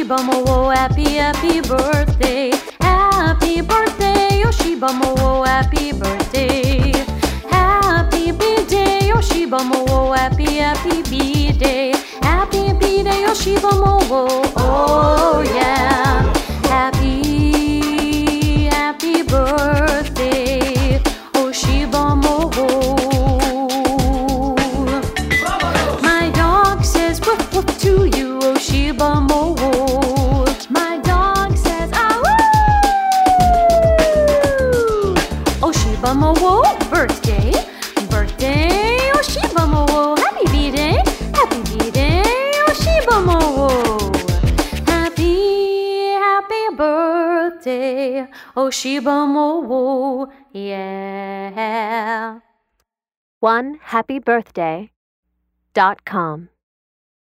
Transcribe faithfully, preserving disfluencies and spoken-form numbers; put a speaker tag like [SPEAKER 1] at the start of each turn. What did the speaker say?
[SPEAKER 1] Oshiba-mo, happy, happy birthday. Happy birthday, Oshiba-mo, happy birthday. Happy B-day, Oshiba-mo, happy, happy B-day. Happy B-day, Oshiba-mo, oh yeah. Happy, happy birthday, Oshiba-mo. My dog says woof woof to you, Oshiba-mo. My dog says ah woo. Oshiba-mo, birthday, birthday, Oshiba-mo. Happy B-day, happy B-day, Oshiba-mo. Happy, happy birthday, Oshiba-mo. Yeah.
[SPEAKER 2] one happy birthday dot com